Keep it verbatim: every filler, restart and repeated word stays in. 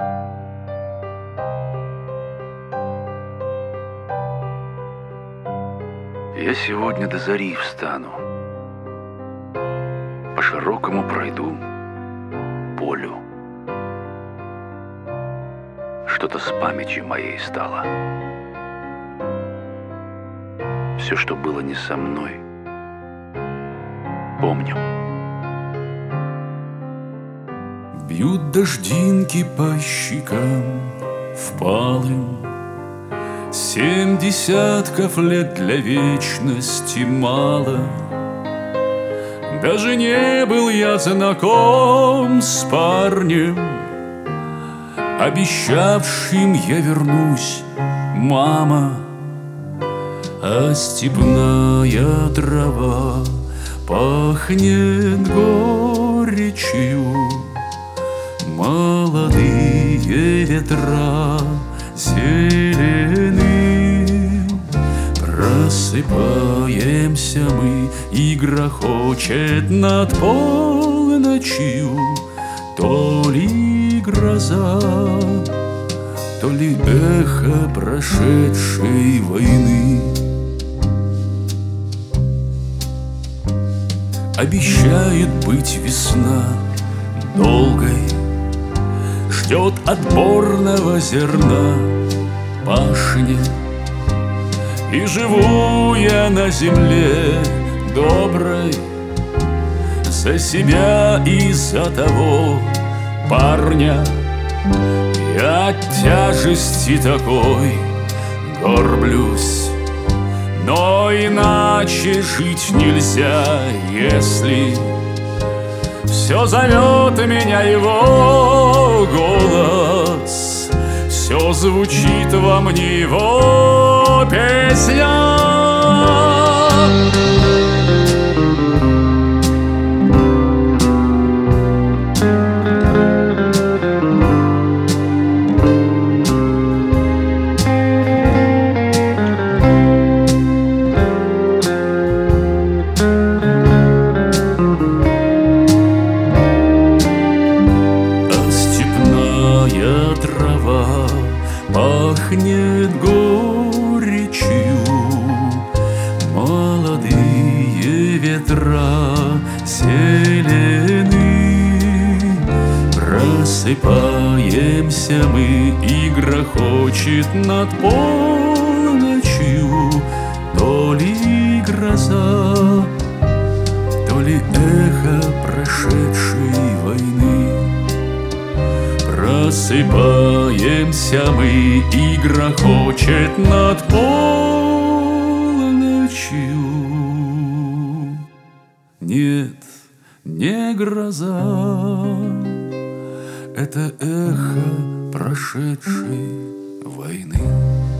Я сегодня до зари встану, по широкому пройду полю. Что-то с памятью моей стало. Все, что было не со мной, помню. Бьют дождинки по щекам впалым. Семь десятков лет для вечности мало. Даже не был я знаком с парнем, обещавшим я вернусь, мама. А степная трава пахнет горечью, молодые ветра зелены. Просыпаемся мы, и грохочет над полночью то ли гроза, то ли эхо прошедшей войны. Обещает быть весна долгой, ждет отборного зерна пашня. И живу я на земле доброй за себя и за того парня. Я от тяжести такой горблюсь, но иначе жить нельзя, если все зовет меня его голос, все звучит во мне его песня. Трава пахнет горечью, молодые ветра зелены. Просыпаемся мы, и грохочет над полночью то ли гроза, то ли эхо прошедшей войны. Просыпаемся мы, и грохочет над полночью. Нет, не гроза, это эхо прошедшей войны.